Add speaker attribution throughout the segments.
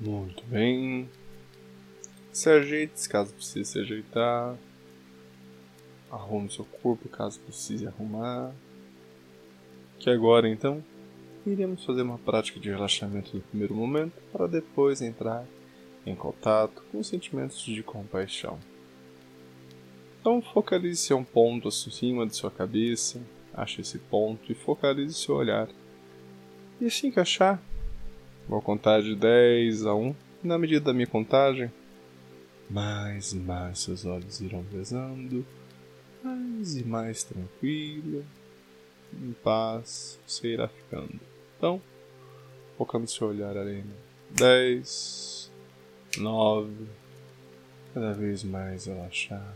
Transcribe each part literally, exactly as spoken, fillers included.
Speaker 1: Muito bem. Se ajeite caso precise se ajeitar. Arrume seu corpo caso precise arrumar. Que agora então iremos fazer uma prática de relaxamento no primeiro momento para depois entrar em contato com sentimentos de compaixão. Então focalize-se em um ponto acima de sua cabeça, ache esse ponto e focalize seu olhar. E assim que achar, vou contar de dez a um, e na medida da minha contagem, mais e mais seus olhos irão pesando, mais e mais tranquilo, em paz, você irá ficando. Então, focando seu olhar ali no dez, nove, cada vez mais relaxado,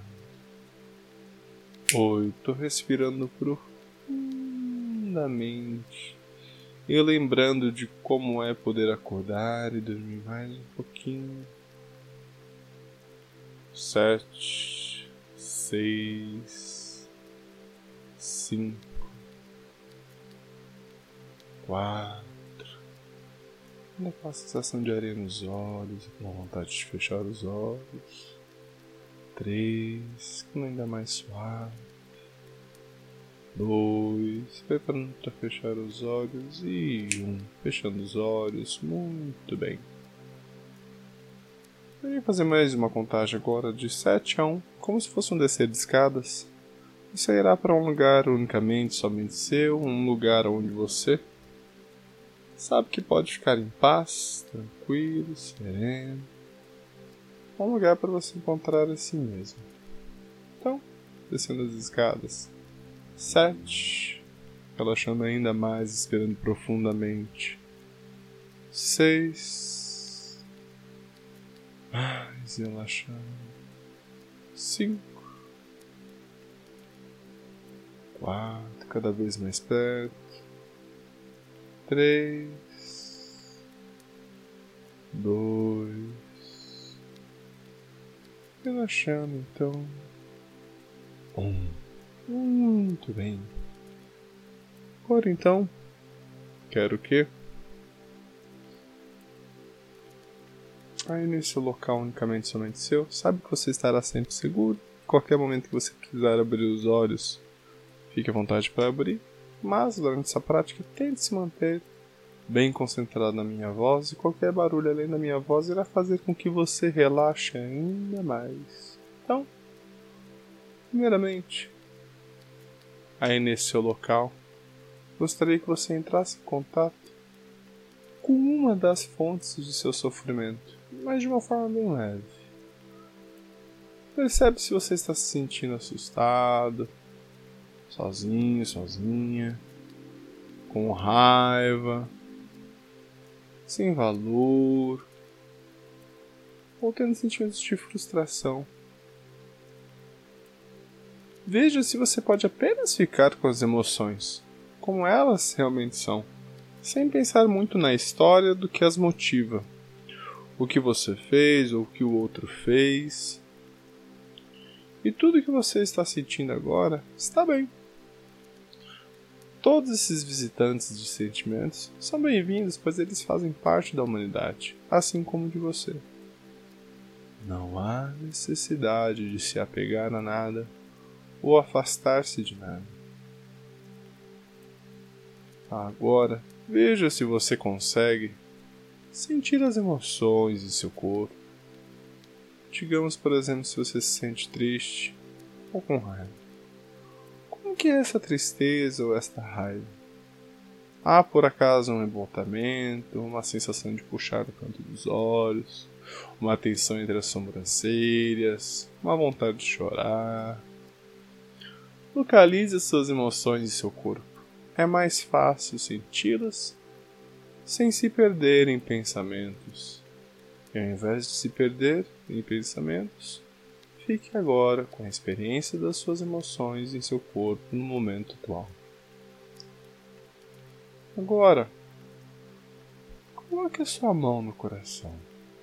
Speaker 1: oito, respirando profundamente e lembrando de como é poder acordar e dormir mais um pouquinho. Sete, seis, cinco, quatro. Ainda com a sensação de areia nos olhos e com vontade de fechar os olhos. Três, ainda mais suave. Dois, preparando para fechar os olhos. E um, fechando os olhos. Muito bem. Eu ia fazer mais uma contagem agora de sete a um, como se fosse um descer de escadas. Você irá para um lugar unicamente, somente seu, um lugar onde você sabe que pode ficar em paz, tranquilo, sereno. Um lugar para você encontrar a si mesmo. Então, descendo as escadas. Sete, relaxando ainda mais, esperando profundamente. Seis, mais relaxando. Cinco, quatro, cada vez mais perto. Três, dois, relaxando então. Um. Muito bem. Agora então, quero que aí nesse local unicamente somente seu, sabe que você estará sempre seguro. Qualquer momento que você precisar abrir os olhos, fique à vontade para abrir. Mas durante essa prática, tente se manter bem concentrado na minha voz e qualquer barulho além da minha voz irá fazer com que você relaxe ainda mais. Então, primeiramente, aí nesse seu local, gostaria que você entrasse em contato com uma das fontes de seu sofrimento, mas de uma forma bem leve. Percebe se você está se sentindo assustado, sozinho, sozinha, com raiva, sem valor, ou tendo sentimentos de frustração. Veja se você pode apenas ficar com as emoções, como elas realmente são, sem pensar muito na história do que as motiva, o que você fez ou o que o outro fez. E tudo que você está sentindo agora está bem. Todos esses visitantes de sentimentos são bem-vindos, pois eles fazem parte da humanidade, assim como de você. Não há necessidade de se apegar a nada ou afastar-se de nada. Agora, veja se você consegue sentir as emoções em seu corpo. Digamos, por exemplo, se você se sente triste ou com raiva. Como que é essa tristeza ou esta raiva? Há por acaso um emboltamento, uma sensação de puxar no canto dos olhos, uma tensão entre as sobrancelhas, uma vontade de chorar? Localize as suas emoções em seu corpo. É mais fácil senti-las sem se perder em pensamentos. E ao invés de se perder em pensamentos, fique agora com a experiência das suas emoções em seu corpo no momento atual. Agora, coloque a sua mão no coração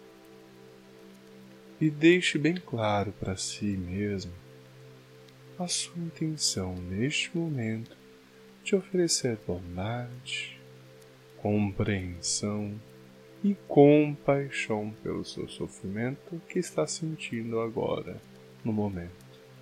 Speaker 1: e deixe bem claro para si mesmo a sua intenção neste momento de oferecer bondade, compreensão e compaixão pelo seu sofrimento que está sentindo agora, no momento.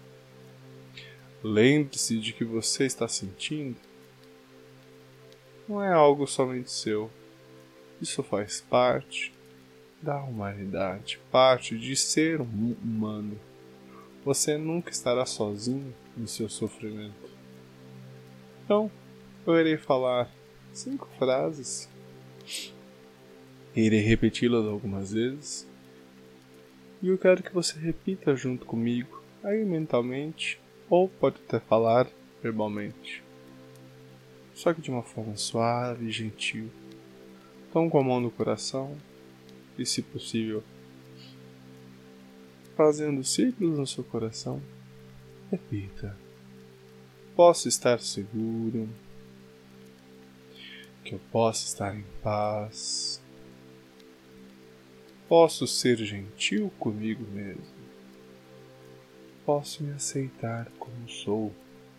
Speaker 1: Lembre-se de que você está sentindo não é algo somente seu. Isso faz parte da humanidade, parte de ser um humano. Você nunca estará sozinho no seu sofrimento. Então, eu irei falar cinco frases. Irei repeti-las algumas vezes. E eu quero que você repita junto comigo, aí mentalmente, ou pode até falar verbalmente. Só que de uma forma suave e gentil. Então com a mão no coração e, se possível, fazendo círculos no seu coração, repita. Posso estar seguro, que eu posso estar em paz. Posso ser gentil comigo mesmo. Posso me aceitar como sou.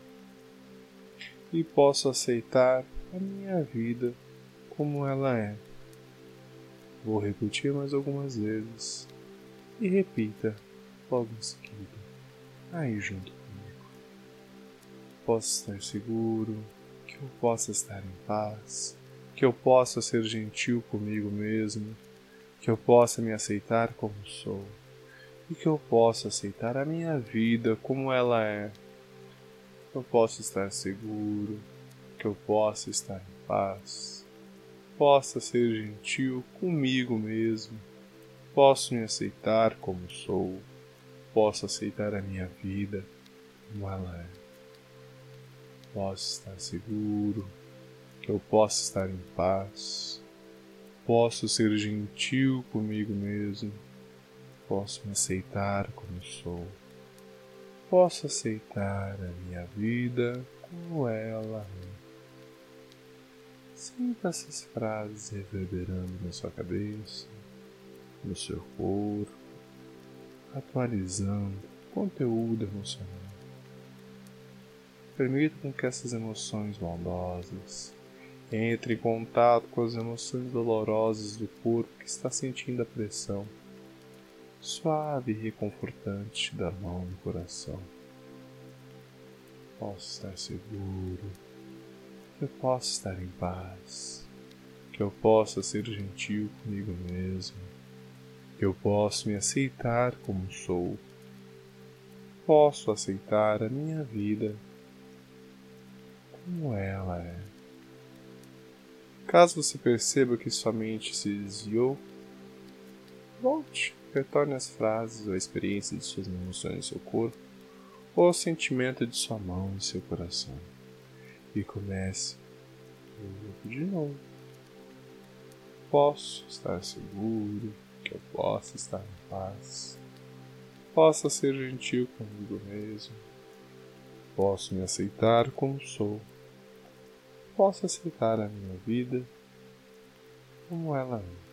Speaker 1: E posso aceitar a minha vida como ela é. Vou repetir mais algumas vezes. E repita logo em seguida, aí junto comigo. Posso estar seguro, que eu possa estar em paz, que eu possa ser gentil comigo mesmo, que eu possa me aceitar como sou, e que eu possa aceitar a minha vida como ela é. Eu posso estar seguro, que eu possa estar em paz, possa ser gentil comigo mesmo, posso me aceitar como sou, posso aceitar a minha vida como ela é. Posso estar seguro, que eu possa estar em paz, posso ser gentil comigo mesmo, posso me aceitar como sou, posso aceitar a minha vida como ela é. Sinta essas frases reverberando na sua cabeça, no seu corpo, atualizando o conteúdo emocional. Permita com que essas emoções bondosas entrem em contato com as emoções dolorosas do corpo que está sentindo a pressão suave e reconfortante da mão no coração. Posso estar seguro, que eu posso estar em paz, que eu possa ser gentil comigo mesmo, que eu posso me aceitar como sou, posso aceitar a minha vida como ela é. Caso você perceba que sua mente se desviou, volte, retorne às frases ou à experiência de suas emoções em seu corpo, ou ao sentimento de sua mão em seu coração, e comece de novo. Posso estar seguro, que eu possa estar em paz, possa ser gentil comigo mesmo, posso me aceitar como sou, posso aceitar a minha vida como ela é.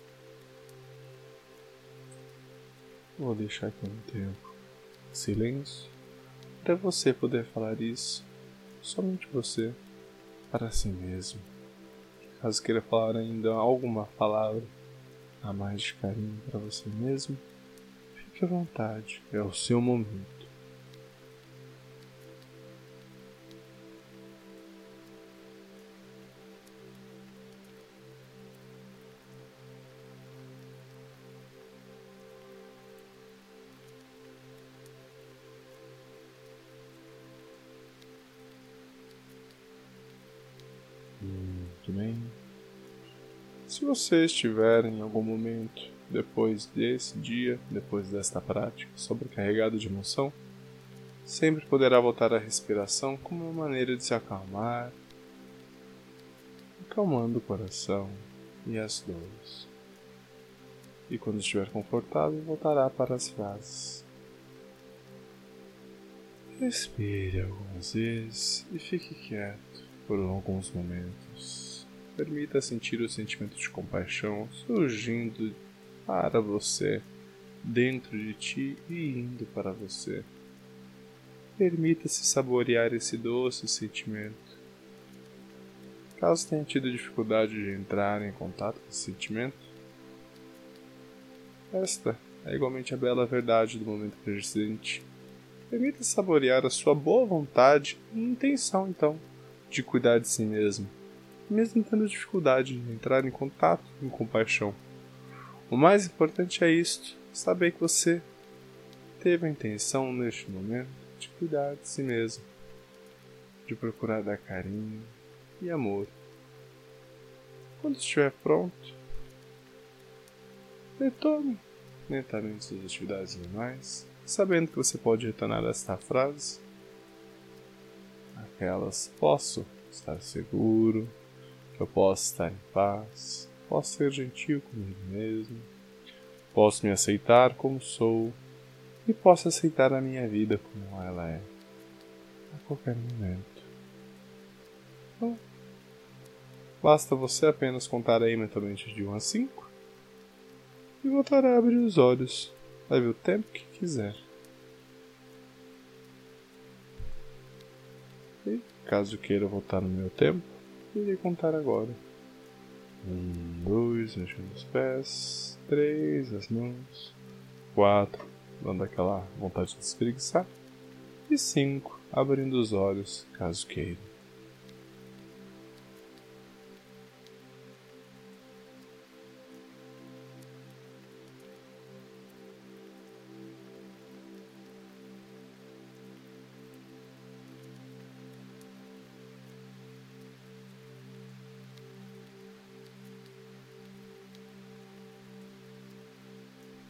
Speaker 1: Vou deixar aqui um tempo de silêncio para você poder falar isso, somente você, para si mesmo. Caso queira falar ainda alguma palavra a mais de carinho para você mesmo, fique à vontade, é o seu momento. Muito bem. Se você estiver em algum momento, depois desse dia, depois desta prática, sobrecarregado de emoção, sempre poderá voltar à respiração como uma maneira de se acalmar, acalmando o coração e as dores. E quando estiver confortável, voltará para as frases. Respire algumas vezes e fique quieto por alguns momentos. Permita sentir o sentimento de compaixão surgindo para você, dentro de ti e indo para você. Permita-se saborear esse doce sentimento. Caso tenha tido dificuldade de entrar em contato com esse sentimento, Esta é igualmente a bela verdade do momento presente. Permita saborear a sua boa vontade e intenção, então, de cuidar de si mesmo, mesmo tendo dificuldade de entrar em contato com compaixão. O mais importante é isto, saber que você teve a intenção neste momento de cuidar de si mesmo, de procurar dar carinho e amor. Quando estiver pronto, retome lentamente suas atividades normais, sabendo que você pode retornar a esta frase, aquelas: posso estar seguro, que eu posso estar em paz, posso ser gentil comigo mesmo, posso me aceitar como sou e posso aceitar a minha vida como ela é, a qualquer momento. Então, basta você apenas contar aí mentalmente de um a cinco e voltar a abrir os olhos. Leve o tempo que quiser. E, caso queira voltar no meu tempo, irei contar agora. Um, dois, mexendo os pés. Três, as mãos. Quatro, dando aquela vontade de espreguiçar. E cinco, abrindo os olhos, caso queira.